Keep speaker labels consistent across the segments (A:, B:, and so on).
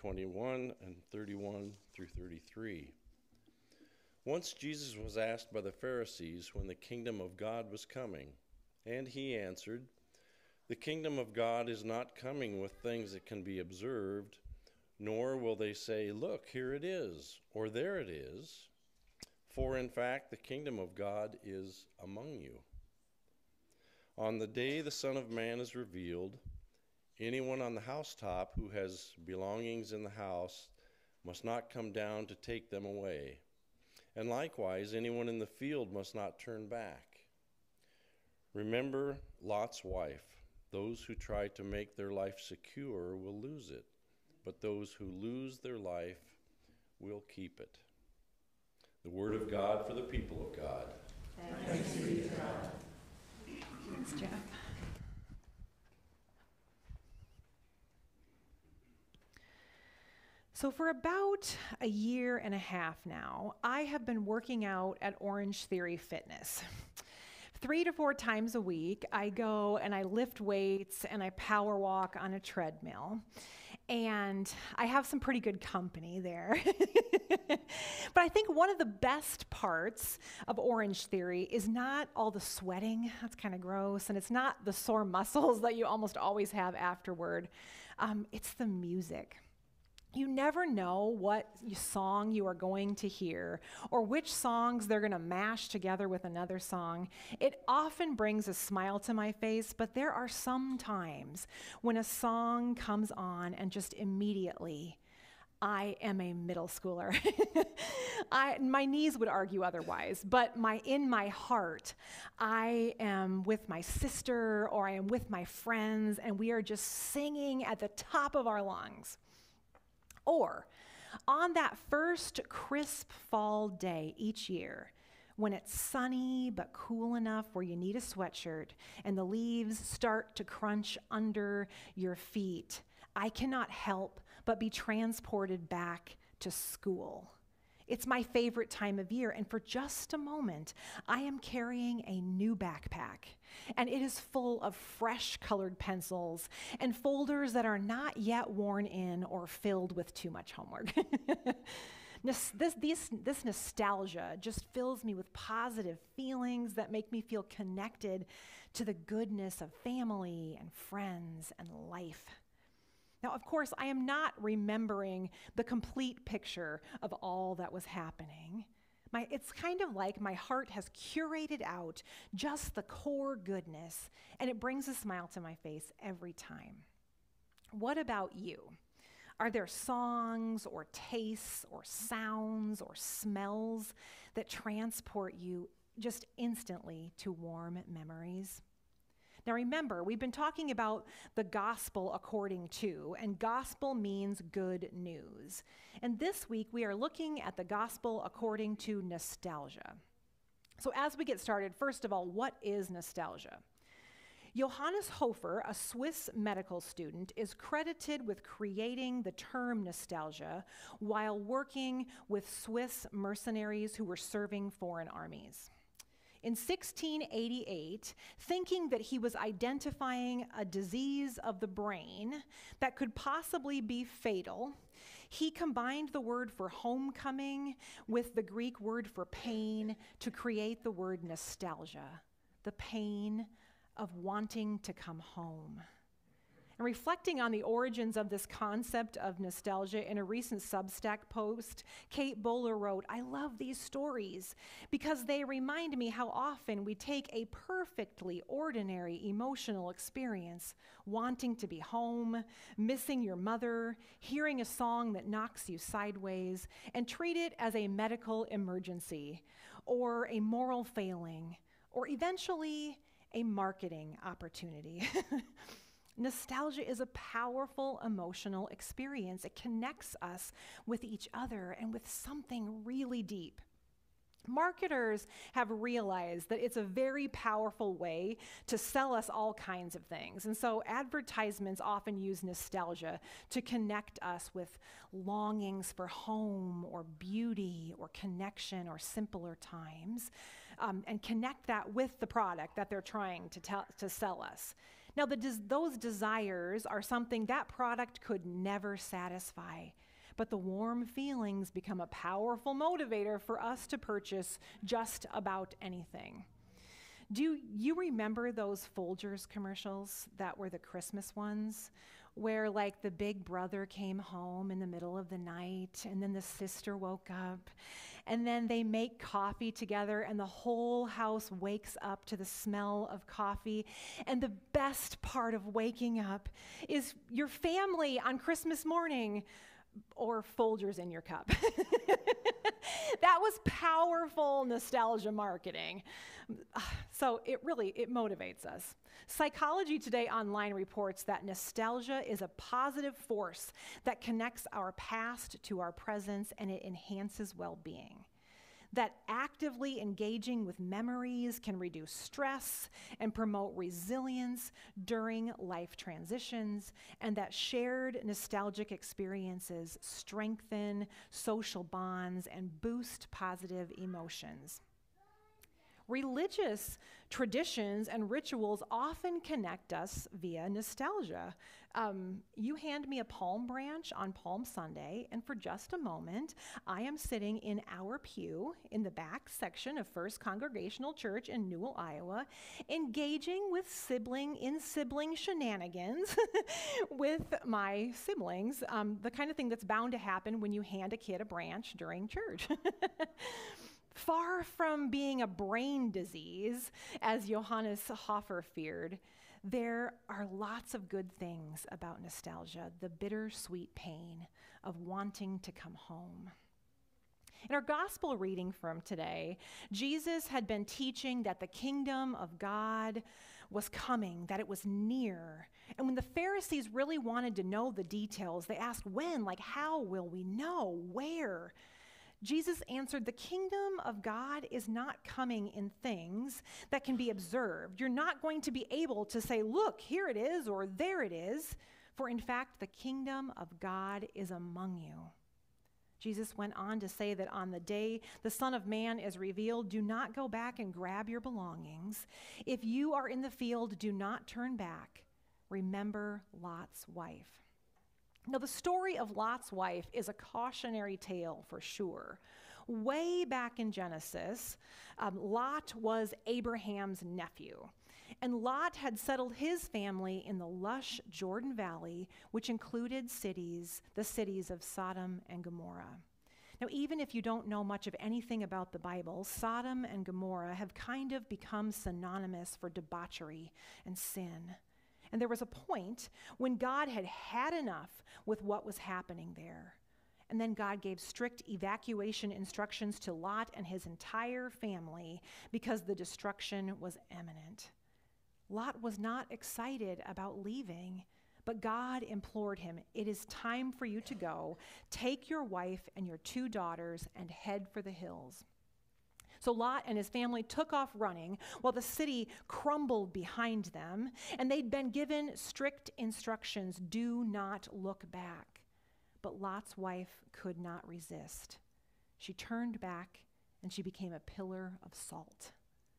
A: 21 and 31 through 33. Once Jesus was asked by the Pharisees when the kingdom of God was coming, and he answered, "The kingdom of God is not coming with things that can be observed, nor will they say, 'Look, here it is,' or 'There it is.' For in fact, the kingdom of God is among you. On the day the Son of Man is revealed, anyone on the housetop who has belongings in the house must not come down to take them away. And likewise, anyone in the field must not turn back. Remember Lot's wife. Those who try to make their life secure will lose it, but those who lose their life will keep it." The word of God for the people of God.
B: Thanks be to God.
C: Thanks, Jeff. So for about a year and a half now, I have been working out at Orange Theory Fitness. 3 to 4 times a week, I go and I lift weights and I power walk on a treadmill. And I have some pretty good company there. But I think one of the best parts of Orange Theory is not all the sweating, that's kind of gross, and it's not the sore muscles that you almost always have afterward. It's the music. You never know what song you are going to hear or which songs they're going to mash together with another song. It often brings a smile to my face, but there are some times when a song comes on and just immediately, I am a middle schooler. My knees would argue otherwise, but in my heart, I am with my sister or I am with my friends, and we are just singing at the top of our lungs. Or on that first crisp fall day each year, when it's sunny but cool enough where you need a sweatshirt and the leaves start to crunch under your feet, I cannot help but be transported back to school. It's my favorite time of year, and for just a moment, I am carrying a new backpack, and it is full of fresh colored pencils and folders that are not yet worn in or filled with too much homework. This nostalgia just fills me with positive feelings that make me feel connected to the goodness of family and friends and life. Now, of course, I am not remembering the complete picture of all that was happening. It's kind of like my heart has curated out just the core goodness, and it brings a smile to my face every time. What about you? Are there songs or tastes or sounds or smells that transport you just instantly to warm memories? Now remember, we've been talking about the gospel according to, and gospel means good news. And this week we are looking at the gospel according to nostalgia. So as we get started, first of all, what is nostalgia? Johannes Hofer, a Swiss medical student, is credited with creating the term nostalgia while working with Swiss mercenaries who were serving foreign armies. In 1688, thinking that he was identifying a disease of the brain that could possibly be fatal, he combined the word for homecoming with the Greek word for pain to create the word nostalgia, the pain of wanting to come home. And reflecting on the origins of this concept of nostalgia in a recent Substack post, Kate Bowler wrote, "I love these stories because they remind me how often we take a perfectly ordinary emotional experience, wanting to be home, missing your mother, hearing a song that knocks you sideways, and treat it as a medical emergency or a moral failing or eventually a marketing opportunity." Nostalgia is a powerful emotional experience. It connects us with each other and with something really deep. Marketers have realized that it's a very powerful way to sell us all kinds of things. And so advertisements often use nostalgia to connect us with longings for home or beauty or connection or simpler times, and connect that with the product that they're trying to sell us. Now, those desires are something that product could never satisfy, but the warm feelings become a powerful motivator for us to purchase just about anything. Do you remember those Folgers commercials that were the Christmas ones, where like the big brother came home in the middle of the night, and then the sister woke up, and then they make coffee together, and the whole house wakes up to the smell of coffee. And the best part of waking up is your family on Christmas morning, or Folgers in your cup. That was powerful nostalgia marketing. So it motivates us. Psychology Today Online reports that nostalgia is a positive force that connects our past to our present, and it enhances well-being. That actively engaging with memories can reduce stress and promote resilience during life transitions, and that shared nostalgic experiences strengthen social bonds and boost positive emotions. Religious traditions and rituals often connect us via nostalgia. You hand me a palm branch on Palm Sunday, and for just a moment, I am sitting in our pew in the back section of First Congregational Church in Newell, Iowa, engaging with sibling shenanigans with my siblings, the kind of thing that's bound to happen when you hand a kid a branch during church. Far from being a brain disease, as Johannes Hofer feared, there are lots of good things about nostalgia, the bittersweet pain of wanting to come home. In our gospel reading from today, Jesus had been teaching that the kingdom of God was coming, that it was near. And when the Pharisees really wanted to know the details, they asked when, like how will we know, where? Jesus answered, the kingdom of God is not coming in things that can be observed. You're not going to be able to say, look, here it is, or there it is. For in fact, the kingdom of God is among you. Jesus went on to say that on the day the Son of Man is revealed, do not go back and grab your belongings. If you are in the field, do not turn back. Remember Lot's wife. Now, the story of Lot's wife is a cautionary tale for sure. Way back in Genesis, Lot was Abraham's nephew. And Lot had settled his family in the lush Jordan Valley, which included the cities of Sodom and Gomorrah. Now, even if you don't know much of anything about the Bible, Sodom and Gomorrah have kind of become synonymous for debauchery and sin. And there was a point when God had had enough with what was happening there. And then God gave strict evacuation instructions to Lot and his entire family because the destruction was imminent. Lot was not excited about leaving, but God implored him, it is time for you to go. Take your wife and your 2 daughters and head for the hills. So Lot and his family took off running while the city crumbled behind them, and they'd been given strict instructions, do not look back. But Lot's wife could not resist. She turned back, and she became a pillar of salt.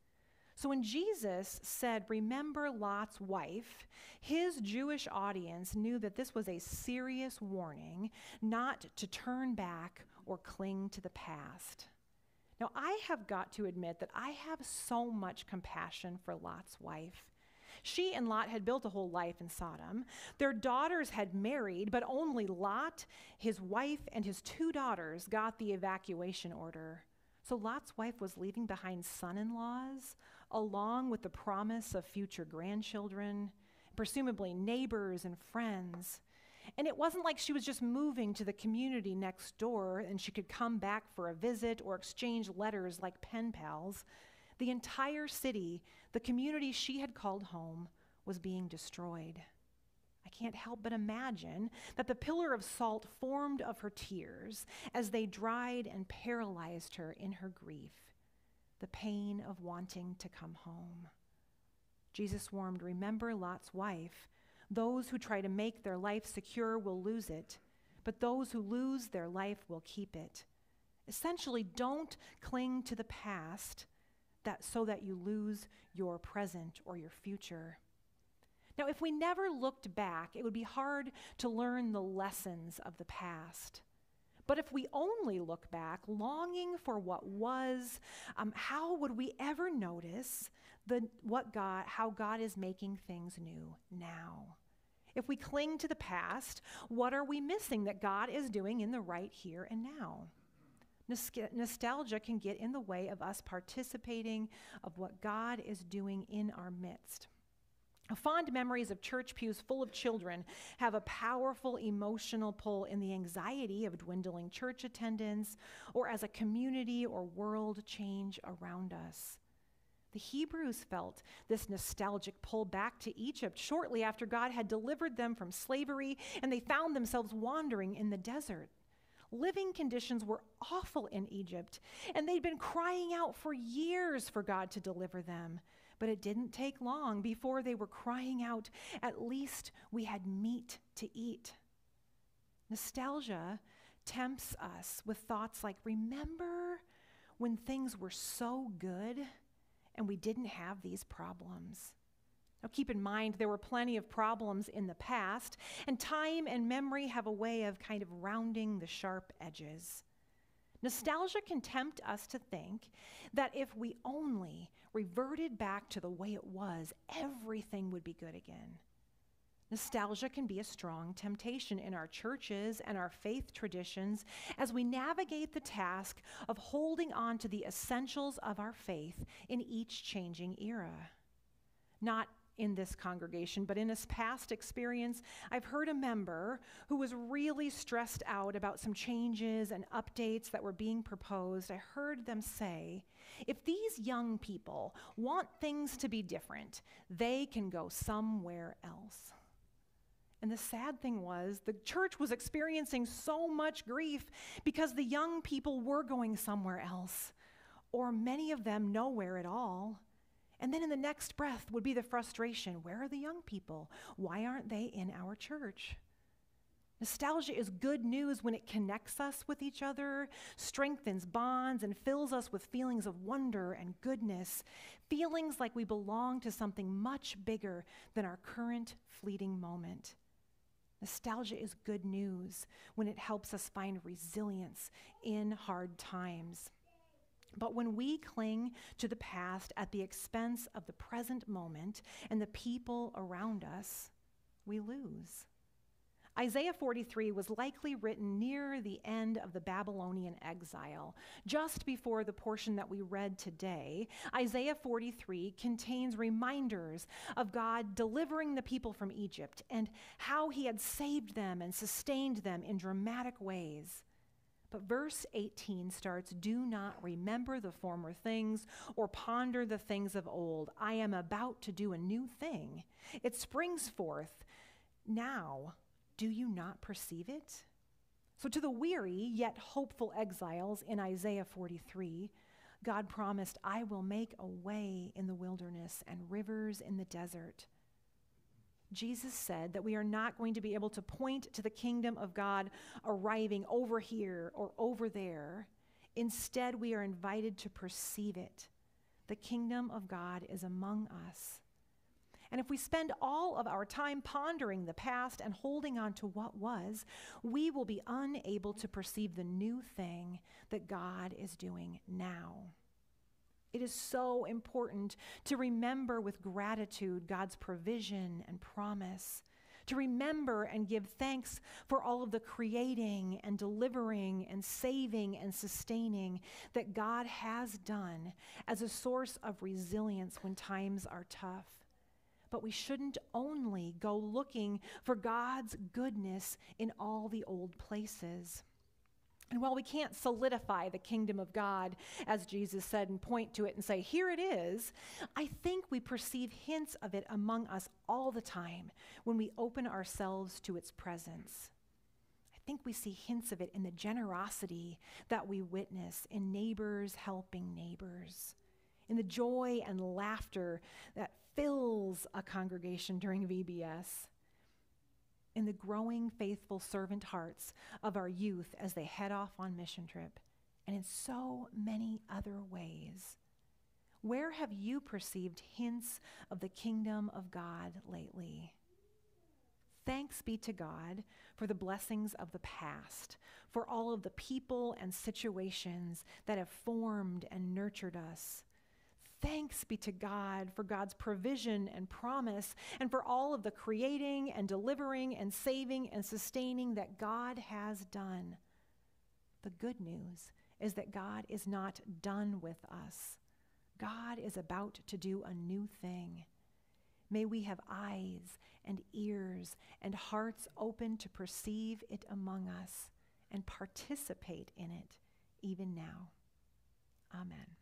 C: So when Jesus said, remember Lot's wife, his Jewish audience knew that this was a serious warning not to turn back or cling to the past. Now, I have got to admit that I have so much compassion for Lot's wife. She and Lot had built a whole life in Sodom. Their daughters had married, but only Lot, his wife, and his 2 daughters got the evacuation order. So Lot's wife was leaving behind son-in-laws, along with the promise of future grandchildren, presumably neighbors and friends. And it wasn't like she was just moving to the community next door and she could come back for a visit or exchange letters like pen pals. The entire city, the community she had called home, was being destroyed. I can't help but imagine that the pillar of salt formed of her tears as they dried and paralyzed her in her grief, the pain of wanting to come home. Jesus warned, remember Lot's wife. Those who try to make their life secure will lose it, but those who lose their life will keep it. Essentially, don't cling to the past so that you lose your present or your future. Now, if we never looked back, it would be hard to learn the lessons of the past. But if we only look back, longing for what was, how would we ever notice how God is making things new now? If we cling to the past, what are we missing that God is doing in the right here and now? Nostalgia can get in the way of us participating of what God is doing in our midst. Fond memories of church pews full of children have a powerful emotional pull in the anxiety of dwindling church attendance or as a community or world change around us. The Hebrews felt this nostalgic pull back to Egypt shortly after God had delivered them from slavery, and they found themselves wandering in the desert. Living conditions were awful in Egypt, and they'd been crying out for years for God to deliver them. But it didn't take long before they were crying out, "At least we had meat to eat." Nostalgia tempts us with thoughts like, remember when things were so good and we didn't have these problems? Now keep in mind, there were plenty of problems in the past, and time and memory have a way of kind of rounding the sharp edges. Nostalgia can tempt us to think that if we only reverted back to the way it was, everything would be good again. Nostalgia can be a strong temptation in our churches and our faith traditions as we navigate the task of holding on to the essentials of our faith in each changing era. Not in this congregation, but in his past experience, I've heard a member who was really stressed out about some changes and updates that were being proposed. I heard them say, if these young people want things to be different, they can go somewhere else. And the sad thing was, the church was experiencing so much grief because the young people were going somewhere else, or many of them nowhere at all. And then in the next breath would be the frustration. Where are the young people? Why aren't they in our church? Nostalgia is good news when it connects us with each other, strengthens bonds, and fills us with feelings of wonder and goodness, feelings like we belong to something much bigger than our current fleeting moment. Nostalgia is good news when it helps us find resilience in hard times. But when we cling to the past at the expense of the present moment and the people around us, we lose. Isaiah 43 was likely written near the end of the Babylonian exile. Just before the portion that we read today, Isaiah 43 contains reminders of God delivering the people from Egypt and how he had saved them and sustained them in dramatic ways. But verse 18 starts, "Do not remember the former things or ponder the things of old. I am about to do a new thing. It springs forth now. Do you not perceive it?" So to the weary yet hopeful exiles in Isaiah 43, God promised, "I will make a way in the wilderness and rivers in the desert." Jesus said that we are not going to be able to point to the kingdom of God arriving over here or over there. Instead, we are invited to perceive it. The kingdom of God is among us. And if we spend all of our time pondering the past and holding on to what was, we will be unable to perceive the new thing that God is doing now. It is so important to remember with gratitude God's provision and promise, to remember and give thanks for all of the creating and delivering and saving and sustaining that God has done as a source of resilience when times are tough. But we shouldn't only go looking for God's goodness in all the old places. And while we can't solidify the kingdom of God, as Jesus said, and point to it and say, here it is, I think we perceive hints of it among us all the time when we open ourselves to its presence. I think we see hints of it in the generosity that we witness in neighbors helping neighbors, in the joy and laughter that fills a congregation during VBS, in the growing faithful servant hearts of our youth as they head off on mission trip, and in so many other ways. Where have you perceived hints of the kingdom of God lately? Thanks be to God for the blessings of the past, for all of the people and situations that have formed and nurtured us. Thanks be to God for God's provision and promise, and for all of the creating and delivering and saving and sustaining that God has done. The good news is that God is not done with us. God is about to do a new thing. May we have eyes and ears and hearts open to perceive it among us and participate in it even now. Amen.